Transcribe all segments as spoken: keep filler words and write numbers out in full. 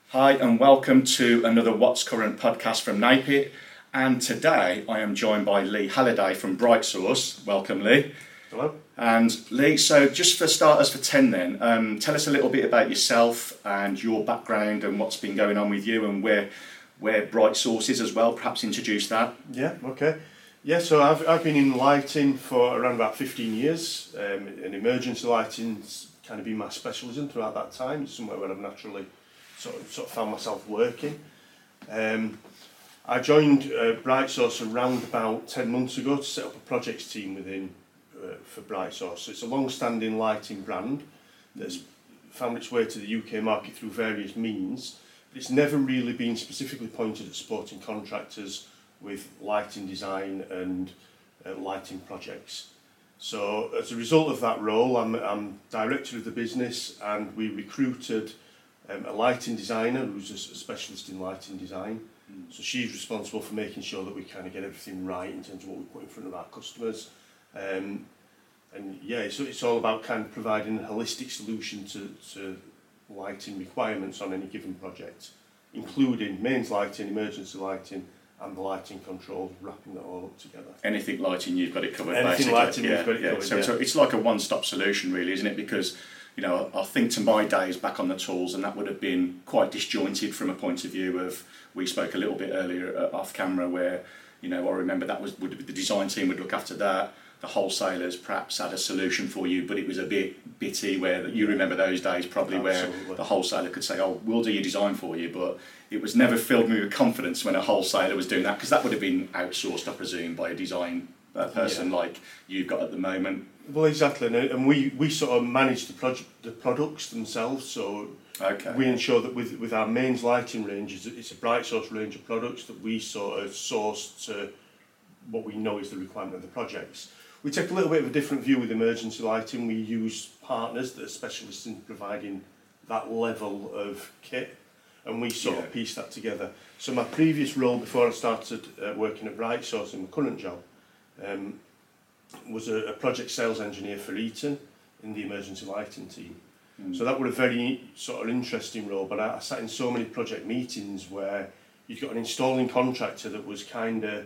Hi and welcome to another What's Current podcast from Napier, and today I am joined by Lee Halliday from BrightSource. Welcome, Lee. Hello. And Lee, so just for starters for ten then, um, tell us a little bit about yourself and your background and what's been going on with you and where where BrightSource is as well. Perhaps introduce that. Yeah, okay. Yeah, so I've, I've been in lighting for around about fifteen years, um, and emergency lighting's kind of been my specialism throughout that time. It's somewhere where I've naturally sort of, sort of found myself working. Um, I joined uh, BrightSource around about ten months ago to set up a projects team within uh, for BrightSource. So it's a long-standing lighting brand that's found its way to the U K market through various means, but it's never really been specifically pointed at supporting contractors with lighting design and uh, lighting projects. So as a result of that role, I'm, I'm director of the business, and we recruited um, a lighting designer who's a, a specialist in lighting design. Mm. So she's responsible for making sure that we kind of get everything right in terms of what we put in front of our customers. Um, and yeah, so it's all about kind of providing a holistic solution to, to lighting requirements on any given project, including mains lighting, emergency lighting, and the lighting controls, wrapping that all up together. Anything lighting, you've got it covered. Anything basically. lighting, yeah, we've got it yeah. covered. So, yeah. so it's like a one-stop solution, really, isn't it? Because you know, I think to my days back on the tools, and that would have been quite disjointed from a point of view of. We spoke a little bit earlier uh, off camera, where you know I remember that was would the design team would look after that. The wholesalers perhaps had a solution for you, but it was a bit bitty. Where you remember those days probably, Absolutely. where the wholesaler could say, "Oh, we'll do your design for you," but it was never filled me with confidence when a wholesaler was doing that, because that would have been outsourced, I presume, by a design uh, person yeah. like you've got at the moment. Well, exactly, and we, we sort of manage the project, the products themselves. So okay. we ensure that with with our mains lighting range, it's a BrightSource range of products that we sort of source to what we know is the requirement of the projects. We take a little bit of a different view with emergency lighting. We use partners that are specialists in providing that level of kit, and we sort yeah. of piece that together. So my previous role before I started uh, working at BrightSource in my current job um, was a, a project sales engineer for Eaton in the emergency lighting team. Mm. So that was a very sort of interesting role, but I, I sat in so many project meetings where you've got an installing contractor that was kind of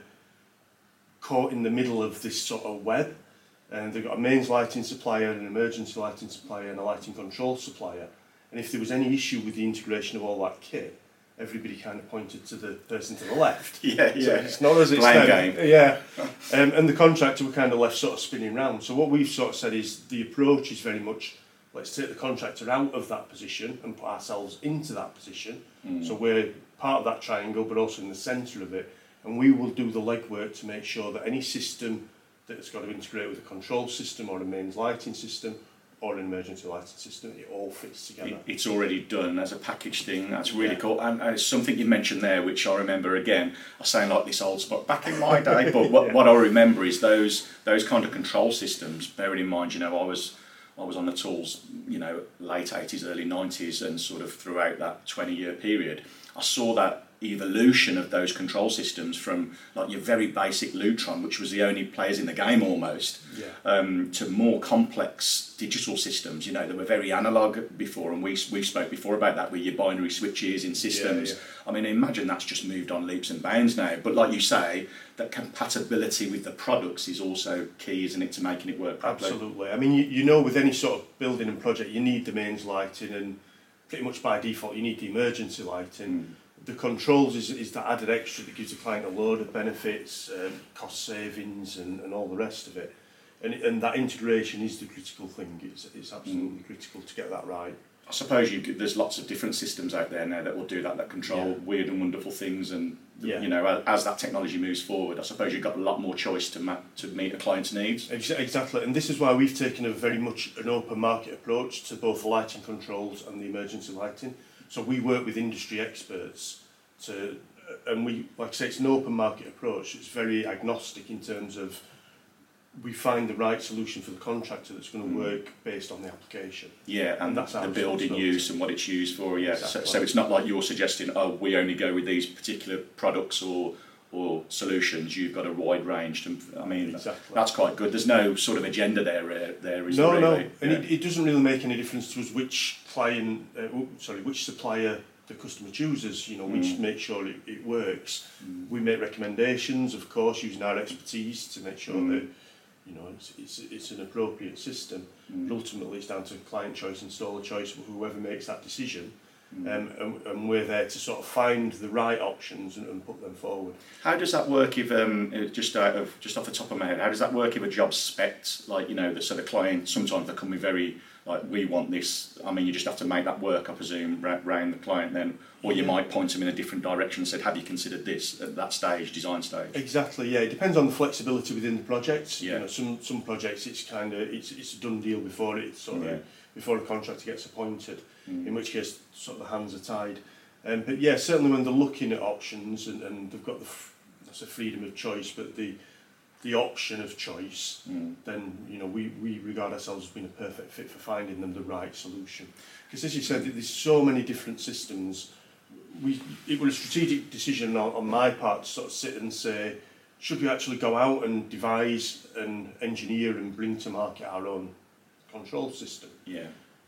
caught in the middle of this sort of web, and they've got a mains lighting supplier, an emergency lighting supplier, and a lighting control supplier. And if there was any issue with the integration of all that kit, everybody kind of pointed to the person to the left. Yeah, yeah. So it's not as it's Blame them. game. Yeah. Um, and the contractor were kind of left sort of spinning round. So what we've sort of said is the approach is very much, let's take the contractor out of that position and put ourselves into that position. Mm. So we're part of that triangle, but also in the centre of it. And we will do the legwork to make sure that any system that's got to integrate with a control system or a mains lighting system or an emergency lighting system, it all fits together. It, it's already done as a package thing. That's really yeah. cool. And, and it's something you mentioned there, which I remember again. I sound like this old spot back in my day, but what, yeah. what I remember is those those kind of control systems. Bearing in mind, you know, I was I was on the tools, you know, late eighties, early nineties, and sort of throughout that twenty-year period, I saw that evolution of those control systems from like your very basic Lutron, which was the only players in the game almost, yeah. um, to more complex digital systems. You know, they were very analog before, and we we spoke before about that with your binary switches in systems. Yeah, yeah. I mean, imagine that's just moved on leaps and bounds now. But like you say, that compatibility with the products is also key, isn't it, to making it work properly? Absolutely. I mean, you, you know, with any sort of building and project, you need the mains lighting, and pretty much by default, you need the emergency lighting. Mm. The controls is, is that added extra that gives the client a load of benefits, um, cost savings, and, and all the rest of it. And, and that integration is the critical thing. It's, it's absolutely mm. critical to get that right. I suppose you could, there's lots of different systems out there now that will do that, that control yeah. weird and wonderful things. And yeah. you know, as, as that technology moves forward, I suppose you've got a lot more choice to ma- to meet a client's needs. Exactly, and this is why we've taken a very much an open market approach to both the lighting controls and the emergency lighting. So we work with industry experts to, and we, like I say, it's an open market approach. It's very agnostic in terms of we find the right solution for the contractor that's going to work mm. based on the application. Yeah, and, and that's the building use and what it's used for. Yeah, exactly. so, so it's not like you're suggesting, oh, we only go with these particular products or or solutions. You've got a wide range. To, I mean, exactly. That's quite good. There's no sort of agenda there. Uh, there is no, really. no, yeah. and it, it doesn't really make any difference to us which client, uh, sorry, which supplier the customer chooses. You know, we just Mm. make sure it, it works. Mm. We make recommendations, of course, using our expertise to make sure Mm. that, you know, it's, it's, it's an appropriate system. Mm. But ultimately, it's down to client choice, installer choice, whoever makes that decision. Mm. Um, and, and we're there to sort of find the right options and, and put them forward. How does that work if, um, uh, just out of, just off the top of my head, how does that work if a job's spec'd, like, you know, the, so the client, sometimes they come with very, like, we want this, I mean, you just have to make that work, I presume, ra- round the client then, or you Yeah. might point them in a different direction and said, have you considered this at that stage, design stage? Exactly, yeah. It depends on the flexibility within the project. Yeah. You know, some some projects it's kind of it's it's a done deal before it sort of Yeah. before a contractor gets appointed. Mm. In which case, sort of the hands are tied. Um, but yeah, certainly when they're looking at options and, and they've got the f- that's a freedom of choice, but the the option of choice, Mm. then you know we, we regard ourselves as being a perfect fit for finding them the right solution. Because as you said, there's so many different systems. We it was a strategic decision on, on my part to sort of sit and say, should we actually go out and devise and engineer and bring to market our own control system? Yeah.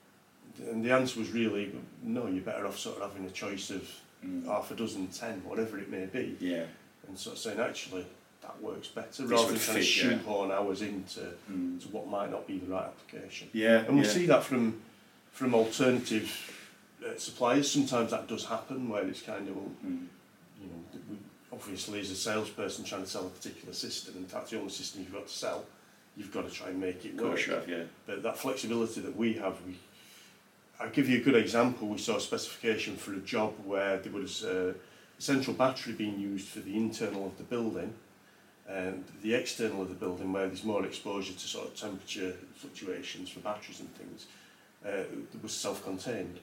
And the answer was really, no, you're better off sort of having a choice of Mm. half a dozen, ten, whatever it may be, Yeah. and sort of saying, actually, that works better, This rather would than trying to fit, yeah. shoehorn hours into Mm. to what might not be the right application. Yeah. And we yeah. see that from from alternative uh, suppliers. Sometimes that does happen, where it's kind of, well, Mm. you know, that we, obviously as a salesperson trying to sell a particular system, and if that's the only system you've got to sell, you've got to try and make it Of work. course, you have, yeah. But that flexibility that we have, we, I'll give you a good example. We saw a specification for a job where there was a central battery being used for the internal of the building, and the external of the building, where there's more exposure to sort of temperature fluctuations for batteries and things, uh, was self-contained.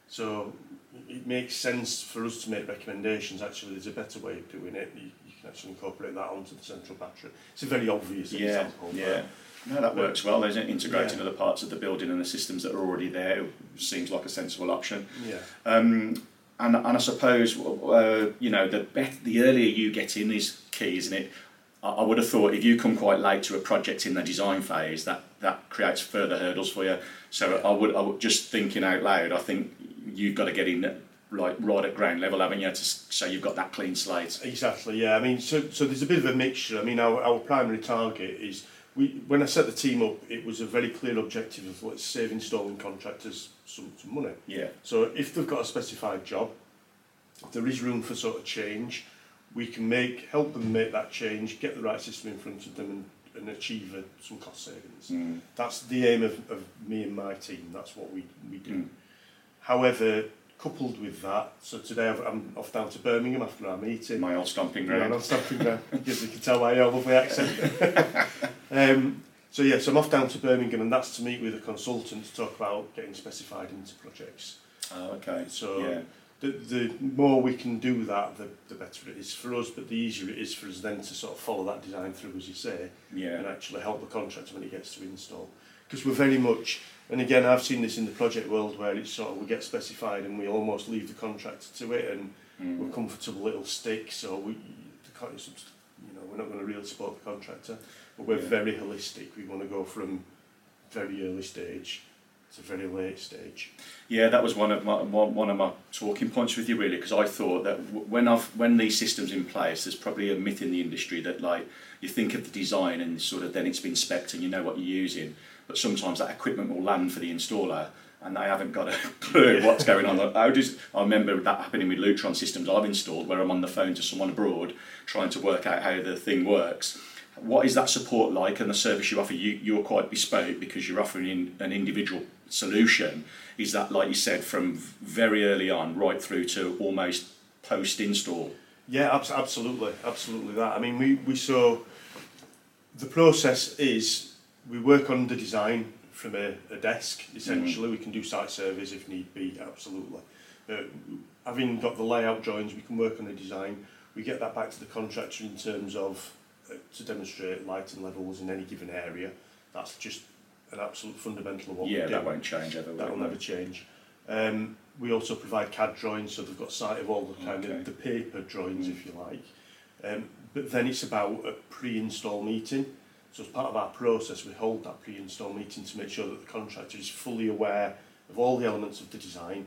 So it makes sense for us to make recommendations. Actually, there's a better way of doing it. You, you can actually incorporate that onto the central battery. It's a very obvious Yeah, example. yeah. No, that works well. There's integrating Yeah. other parts of the building and the systems that are already there. Seems like a sensible option. Yeah. Um, and, and I suppose, uh, you know, the bet- the earlier you get in is key, isn't it? I, I would have thought if you come quite late to a project in the design phase, that, that creates further hurdles for you. So I would, I would just thinking out loud, I think you've got to get in like right at ground level, haven't you, to, s- so you've got that clean slate. Exactly, yeah. I mean, so so there's a bit of a mixture. I mean, our, our primary target is, we when I set the team up, it was a very clear objective of, let's save installing contractors some, some money. Yeah, So if they've got a specified job, if there is room for sort of change, we can make help them make that change, get the right system in front of them, and, and achieve a, some cost savings. mm. That's the aim of, of me and my team. That's what we, we do. Mm. However, coupled with that, so today I've, I'm off down to Birmingham after our meeting. My old stomping Yeah, ground. I'm stamping ground, because you can tell by your lovely accent. um, so yeah, so I'm off down to Birmingham, and that's to meet with a consultant to talk about getting specified into projects. Oh, okay. So yeah. the, the more we can do that, the, the better it is for us, but the easier it is for us then to sort of follow that design through, as you say, Yeah. and actually help the contractor when it gets to install. Because we're very much, and again, I've seen this in the project world, where it's sort of, we get specified and we almost leave the contractor to it, and Mm. we're comfortable, it'll stick, so we, the, con- you know, we're not going to really support the contractor, but we're Yeah. very holistic. We want to go from very early stage to very late stage. Yeah, that was one of my one, one of my talking points with you, really, because I thought that w- when I've when these systems in place, there's probably a myth in the industry that, like, you think of the design and sort of then it's been spec'd and you know what you're using, but sometimes that equipment will land for the installer and they haven't got a clue what's going on. How does, I remember that happening with Lutron systems I've installed, where I'm on the phone to someone abroad trying to work out how the thing works. What is that support like, and the service you offer? You, you're quite bespoke because you're offering in an individual solution. Is that, like you said, from very early on right through to almost post-install? Yeah, abs- absolutely, absolutely that. I mean, we, we saw, the process is, we work on the design from a, a desk, essentially. Mm. We can do site surveys if need be, absolutely. Uh, having got the layout drawings, we can work on the design. We get that back to the contractor in terms of, uh, to demonstrate lighting levels in any given area. That's just an absolute fundamental of what yeah, we do. that won't change ever. That will never change. Um, we also provide C A D drawings, so they've got sight of all the kind Okay. of the paper drawings, Mm. if you like. Um, but then it's about a pre-install meeting. So as part of our process, we hold that pre-install meeting to make sure that the contractor is fully aware of all the elements of the design,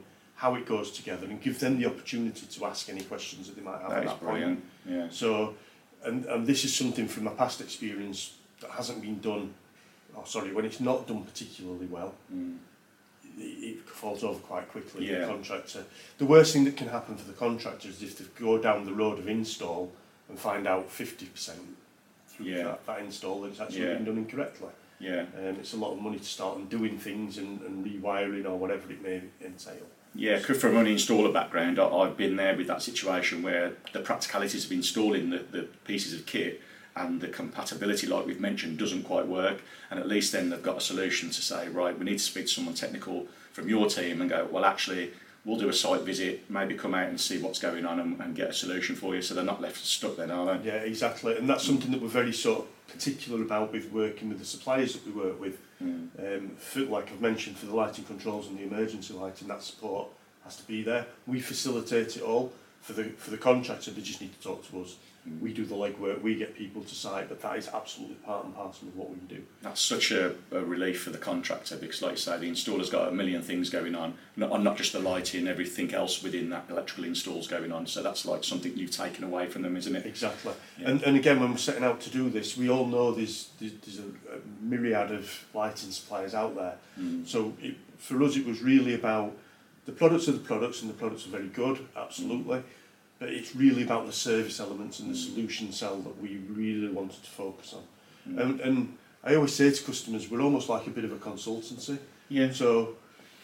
how it goes together, and give them the opportunity to ask any questions that they might have That at is that brilliant. point. Yeah. So, and, and this is something from my past experience that hasn't been done, oh sorry, when it's not done particularly well, Mm. it, it falls over quite quickly, Yeah. the contractor. The worst thing that can happen for the contractor is if they go down the road of install and find out fifty percent through Yeah. that, that install that it's actually Yeah. been done incorrectly. Yeah. Um, it's a lot of money to start on doing things and, and rewiring or whatever it may entail. Yeah, 'cause from an installer background, I, I've been there with that situation where the practicalities of installing the, the pieces of kit and the compatibility, like we've mentioned, doesn't quite work. And at least then they've got a solution to say, right, we need to speak to someone technical from your team and go, well, actually, we'll do a site visit, maybe come out and see what's going on and, and get a solution for you, so they're not left stuck then, are they? Yeah, exactly. And that's something that we're very sort of particular about with working with the suppliers that we work with. Mm. Um, for, like I've mentioned, for the lighting controls and the emergency lighting, that support has to be there. We facilitate it all. For the for the contractor, they just need to talk to us. Mm. We do the legwork, we get people to site, but that is absolutely part and parcel of what we do. That's such a, a relief for the contractor because, like you say, the installer's got a million things going on, not, not just the lighting, everything else within that electrical install's going on. So that's like something you've taken away from them, isn't it? Exactly. Yeah. And, and again, when we're setting out to do this, we all know there's, there's, there's a, a myriad of lighting suppliers out there. Mm. So it, for us, it was really about the products are the products, and the products are very good, absolutely. Mm. But it's really about the service elements and the Mm. solution cell that we really wanted to focus on. Mm. And, and I always say to customers, we're almost like a bit of a consultancy. Yeah. So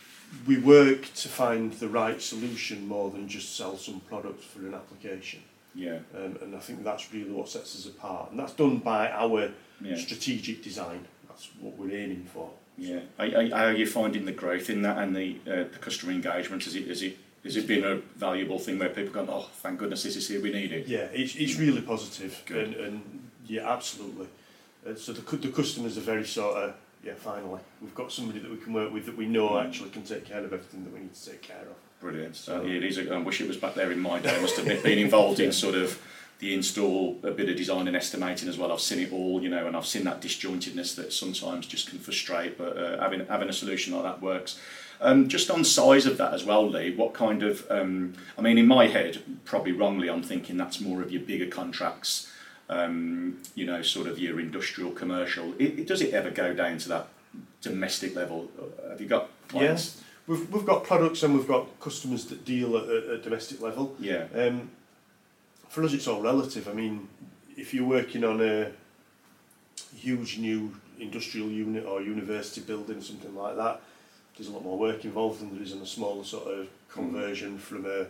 we work to find the right solution more than just sell some product for an application. Yeah. Um, and I think that's really what sets us apart. And that's done by our Yeah. strategic design. That's what we're aiming for. Yeah. Are, are, are you finding the growth in that and the uh, the customer engagement? Is it is it has it been a valuable thing where people go, oh, thank goodness this is here, we need it? Yeah, it's, it's really positive. Good. And, and yeah, absolutely. Uh, so the, cu- the customers are very sort of, yeah, finally, we've got somebody that we can work with that we know Mm. actually can take care of everything that we need to take care of. Brilliant. So- So yeah, it is. A, I wish it was back there in my day. I must have been been involved in sort of the install, a bit of design and estimating as well. I've seen it all, you know, and I've seen that disjointedness that sometimes just can frustrate. But uh, having having a solution like that works. Um, just on size of that as well, Lee. What kind of? Um, I mean, in my head, probably wrongly, I'm thinking that's more of your bigger contracts. Um, you know, sort of your industrial, commercial. It, it, does it ever go down to that domestic level? Have you got clients? Yes, we've we've got products and we've got customers that deal at a, a domestic level. Yeah. Um, for us, it's all relative. I mean, if you're working on a huge new industrial unit or university building, something like that, there's a lot more work involved than there is in a smaller sort of conversion from a,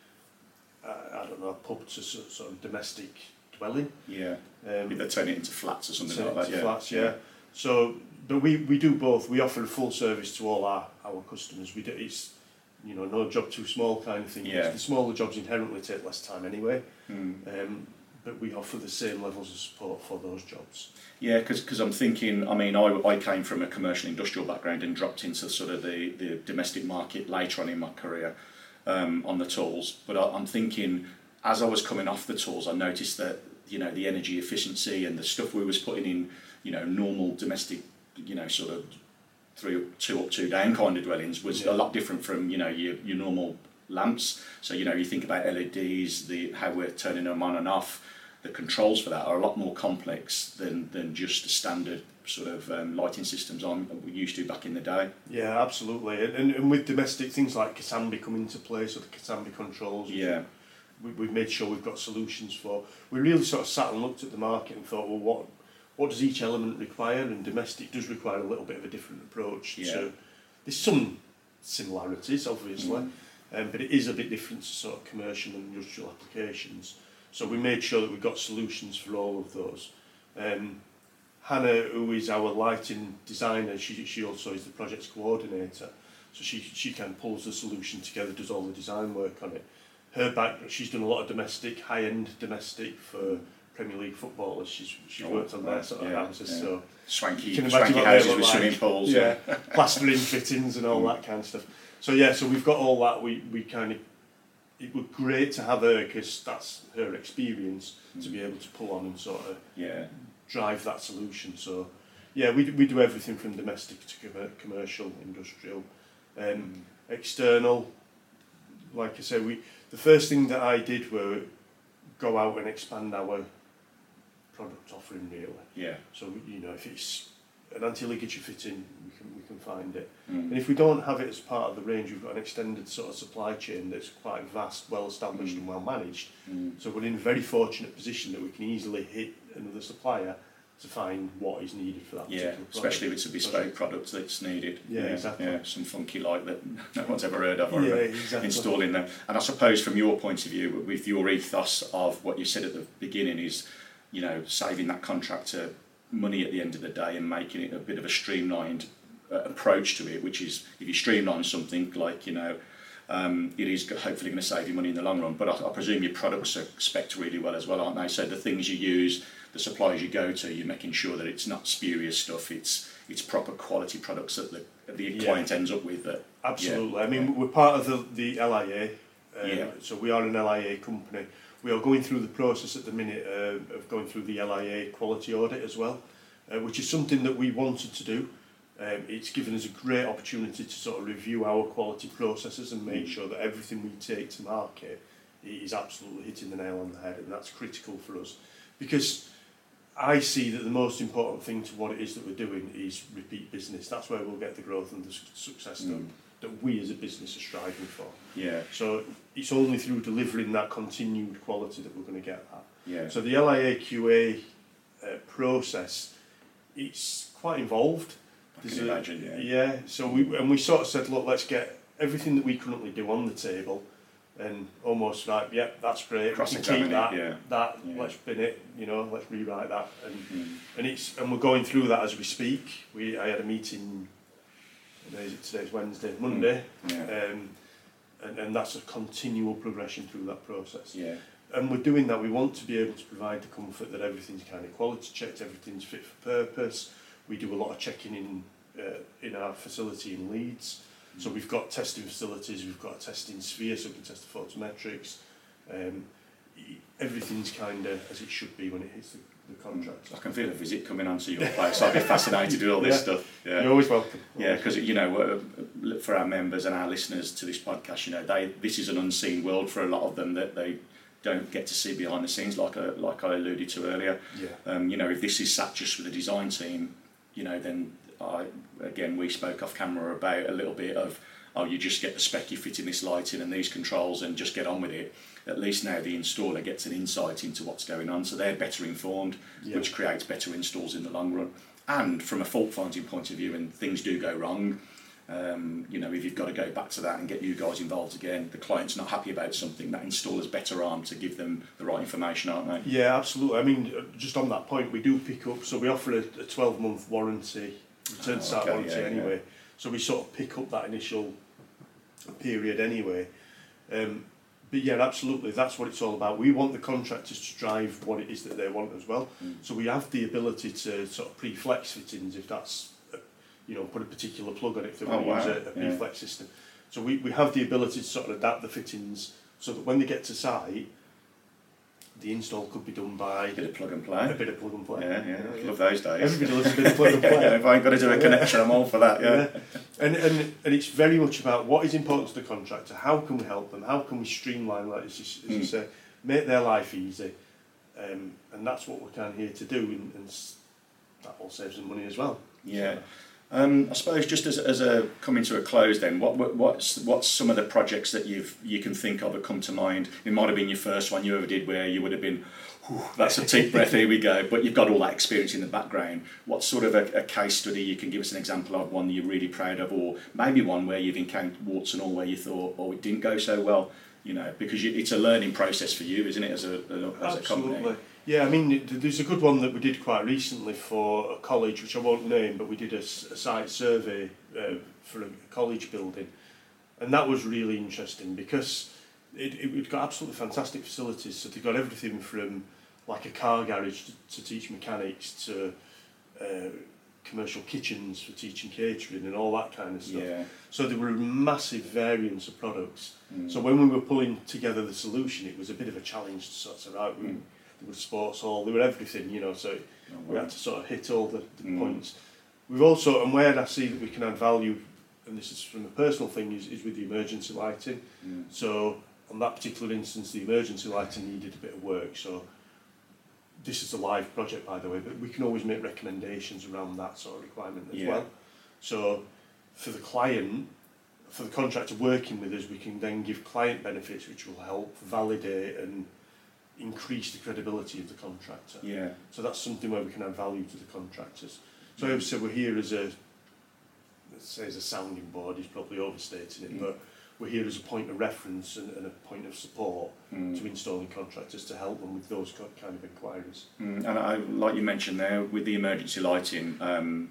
I I don't know, a pub to sort sort of domestic dwelling. Yeah. Um, They turn it into flats or something to- like that. to Yeah. flats, yeah. So, but we, we do both. We offer a full service to all our, our customers. We do, it's, you know, no job too small kind of thing. Yeah. The smaller jobs inherently take less time anyway. Mm. Um, but we offer the same levels of support for those jobs. Yeah, because I'm thinking, I mean, I, I came from a commercial industrial background and dropped into sort of the, the domestic market later on in my career um, on the tools. But I, I'm thinking, as I was coming off the tools, I noticed that, you know, the energy efficiency and the stuff we was putting in, you know, normal domestic, you know, sort of three, two up, two down kind of dwellings was Yeah. a lot different from, you know, your, your normal lamps. So, you know, you think about L E Ds, the how we're turning them on and off. The controls for that are a lot more complex than, than just the standard sort of um, lighting systems I'm we used to back in the day. Yeah, absolutely. And, and, and with domestic things like Kasambi come into play, so the Kasambi controls, Yeah, we, we've made sure we've got solutions for. We really sort of sat and looked at the market and thought, well, what what does each element require? And domestic does require a little bit of a different approach. Yeah. To, there's some similarities, obviously, Mm. um, but it is a bit different to sort of commercial and industrial applications. So we made sure that we got solutions for all of those. Um, Hannah, who is our lighting designer, she she also is the projects coordinator. So she she kind of pulls the solution together, does all the design work on it. Her back, she's done a lot of domestic, high-end domestic for Premier League footballers. She's she's Oh, worked on their right, sort of yeah, houses. yeah. So swanky, you can imagine swanky what they houses look with like. swimming pools. Yeah, plastering fittings and all Mm. that kind of stuff. So yeah, so we've got all that. We we kind of, it would great to have her because that's her experience to be able to pull on and sort of Yeah, drive that solution. So yeah, we we do everything from domestic to com- commercial, industrial, um, external. like I say, we the first thing that I did were go out and expand our product offering really. Yeah. So you know, if it's an anti-ligature fitting, we can we can find it. Mm. And if we don't have it as part of the range, we've got an extended sort of supply chain that's quite vast, well established, mm. and well managed. Mm. So we're in a very fortunate position that we can easily hit another supplier to find what is needed for that particular Yeah, product. especially if it's a bespoke product that's needed. Yeah, yeah, exactly. Yeah, some funky light that no one's ever heard of, or Yeah, uh, exactly. installing them. And I suppose from your point of view, with your ethos of what you said at the beginning is, you know, saving that contractor money at the end of the day and making it a bit of a streamlined uh, approach to it, which is if you streamline something like, you know, um, it is hopefully going to save you money in the long run. But I, I presume your products are spec'd really well as well, aren't they? So the things you use, the suppliers you go to, you're making sure that it's not spurious stuff, it's it's proper quality products that the, the Yeah. client ends up with. That, Absolutely. yeah. I mean, we're part of the, the L I A, um, Yeah. so we are an L I A company. We are going through the process at the minute uh, of going through the L I A quality audit as well, uh, which is something that we wanted to do. Um, it's given us a great opportunity to sort of review our quality processes and make sure that everything we take to market is absolutely hitting the nail on the head, and that's critical for us. Because I see that the most important thing to what it is that we're doing is repeat business. That's where we'll get the growth and the su- success Mm. that, that we as a business are striving for. Yeah, So it's only through delivering that continued quality that we're going to get that. yeah. So the L I A Q A uh, process, it's quite involved. I There's can a- imagine, yeah. Yeah, so we and we sort of said, look, let's get everything that we currently do on the table, and almost like, yeah, that's great. We can Cross-examine keep it, that. yeah. That Yeah. let's bin it. You know, let's rewrite that, and Mm. and it's and we're going through that as we speak. We I had a meeting. Today is today's Wednesday, Monday, Yeah, um, and and that's a continual progression through that process. yeah, And we're doing that. We want to be able to provide the comfort that everything's kind of quality checked, everything's fit for purpose. We do a lot of checking in uh, in our facility in Leeds. So we've got testing facilities, we've got a testing sphere, so we can test the photometrics. Um, e- everything's kind of as it should be when it hits the, the contract. I can feel a visit coming onto your place. I'd be fascinated with all this Yeah. stuff. Yeah. You're always welcome. Yeah, because you know, uh, for our members and our listeners to this podcast, you know, they this is an unseen world for a lot of them that they don't get to see behind the scenes, like I, like I alluded to earlier. Yeah. Um, you know, if this is sat just with the design team, you know, then I again we spoke off camera about a little bit of, oh, you just get the spec, you fit in this lighting and these controls and just get on with it. At least now the installer gets an insight into what's going on, so they're better informed, Yeah. which creates better installs in the long run. And from a fault finding point of view, when things do go wrong, um, you know, if you've got to go back to that and get you guys involved again, the client's not happy about something, that installer's better armed to give them the right information, aren't they? Yeah, absolutely. I mean, uh, just on that point, we do pick up, so we offer a, a twelve month warranty, return to Oh, site okay, warranty yeah, anyway. So we sort of pick up that initial period anyway. Um, but yeah, absolutely, that's what it's all about. We want the contractors to drive what it is that they want as well. Mm. So we have the ability to sort of pre-flex fittings if that's, uh, you know, put a particular plug on it if they Oh, want to wow, use a, a yeah. pre-flex system. So we, we have the ability to sort of adapt the fittings so that when they get to site, the install could be done by A bit of plug and a play. bit of plug and play. Yeah, yeah, love those days. Everybody loves a bit of plug and play. Yeah, if I ain't got to do a Yeah. connection, I'm all for that, yeah. Yeah. And, and and it's very much about what is important to the contractor. How can we help them? How can we streamline, like as you, as you Mm. say, make their life easy? Um, and that's what we're kind of here to do, and, and s- that all saves them money as well. Yeah. Um, I suppose just as, as a coming to a close then, what, what what's what's some of the projects that you've you can think of that come to mind? It might have been your first one you ever did where you would have been, "Whew, that's a deep breath, here we go," but you've got all that experience in the background. What sort of a, a case study you can give us an example of, one that you're really proud of, or maybe one where you've encountered warts and all where you thought, oh, it didn't go so well, you know, because you, it's a learning process for you, isn't it, as a, as a company? Absolutely. Yeah, I mean, th- there's a good one that we did quite recently for a college, which I won't name, but we did a, s- a site survey uh, for a college building, and that was really interesting because it, it, it got absolutely fantastic facilities. So they got everything from like a car garage to, to teach mechanics to uh, commercial kitchens for teaching catering and all that kind of stuff. Yeah. So there were a massive variance of products. Mm. So when we were pulling together the solution, it was a bit of a challenge to sort of out. We, Mm. There was sports hall, there were everything, you know, so Oh, we wow. had to sort of hit all the, the Mm. points. We've also, and where I see that we can add value and this is from a personal thing, is, is with the emergency lighting. Mm. So on that particular instance, the emergency lighting needed a bit of work. So this is a live project, by the way, but we can always make recommendations around that sort of requirement as Yeah. well. So for the client, for the contractor working with us, we can then give client benefits which will help validate and increase the credibility of the contractor. Yeah. So that's something where we can add value to the contractors. So obviously we're here as a, let's say as a sounding board, is probably overstating it, Mm. but we're here as a point of reference and, and a point of support Mm. to installing contractors to help them with those co- kind of inquiries. Mm. And I, like you mentioned there, with the emergency lighting, um,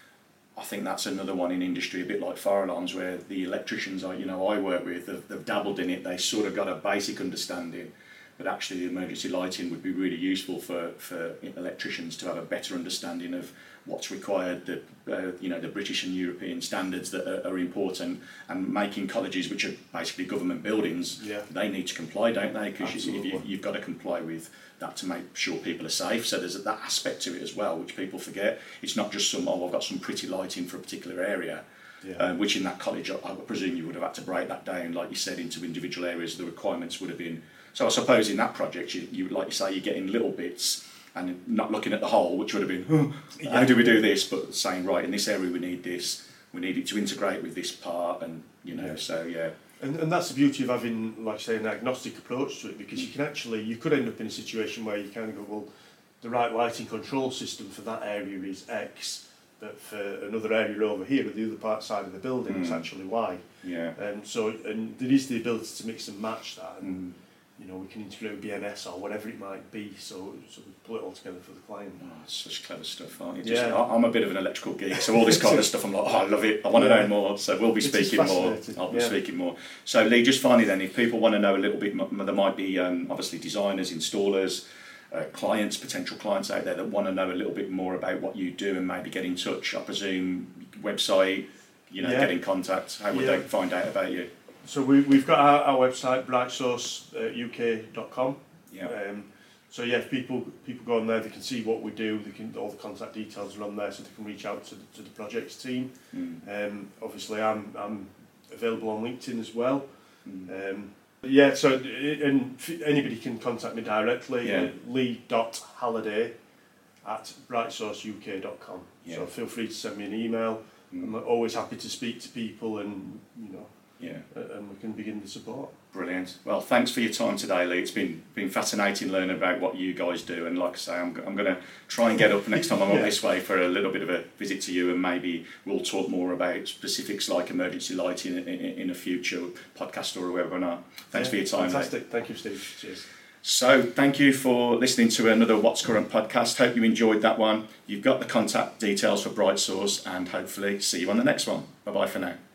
I think that's another one in industry, a bit like fire alarms, where the electricians I, you know, I work with, they've, they've dabbled in it, they sort of got a basic understanding, but actually the emergency lighting would be really useful for, for electricians to have a better understanding of what's required, the, uh, you know, the British and European standards that are, are important, and making colleges, which are basically government buildings, Yeah. they need to comply, don't they? Because you, Absolutely. you, you've got to comply with that to make sure people are safe. So there's that aspect to it as well, which people forget. It's not just some, oh, I've got some pretty lighting for a particular area, Yeah. uh, which in that college, I, I presume you would have had to break that down, like you said, into individual areas. The requirements would have been. So I suppose in that project, you, you like you say, you're getting little bits and not looking at the whole, which would have been, oh, how Yeah. do we do this? But saying, right, in this area we need this, we need it to integrate with this part, and you know, Yeah. so yeah. And, and that's the beauty of having, like I say, an agnostic approach to it, because you can actually, you could end up in a situation where you kind of go, well, the right lighting control system for that area is X, but for another area over here, or the other part side of the building, it's Mm. actually Y. Yeah. Um, so, and there is the ability to mix and match that, and Mm. you know, we can integrate with B M S or whatever it might be, so, so we pull it all together for the client. Oh, it's such clever stuff, aren't you? Just, Yeah. I- I'm a bit of an electrical geek, so all this kind of stuff, I'm like, oh, I love it. I want to Yeah. know more. So we'll be It is speaking more. fascinating, I'll be yeah. speaking more. So Lee, just finally then, if people want to know a little bit more, there might be um, obviously designers, installers, uh, clients, potential clients out there that want to know a little bit more about what you do and maybe get in touch. I presume website, you know, Yeah. get in contact. How would Yeah. they find out about you? So we, we've got our, our website, bright source U K dot com. Yeah. Um, so yeah, if people people go on there, they can see what we do. They can all the contact details are on there, so they can reach out to the, to the projects team. Mm. Um, obviously, I'm I'm available on LinkedIn as well. Mm. Um, yeah, so it, and f- anybody can contact me directly. Yeah. Uh, Lee dot Halliday at bright source U K dot com. Yeah. So feel free to send me an email. Mm. I'm always happy to speak to people, and you know, Yeah. uh, and we can begin the support. Brilliant. Well, thanks for your time today, Lee. It's been been fascinating learning about what you guys do, and like I say, I'm, I'm going to try and get up next time I'm up Yeah. this way for a little bit of a visit to you, and maybe we'll talk more about specifics like emergency lighting in, in, in a future podcast or wherever or not. Thanks Yeah, for your time, Lee. Fantastic. Thank you, Steve. Cheers. So, thank you for listening to another What's Current podcast. Hope you enjoyed that one. You've got the contact details for Bright Source, and hopefully see you on the next one. Bye bye for now.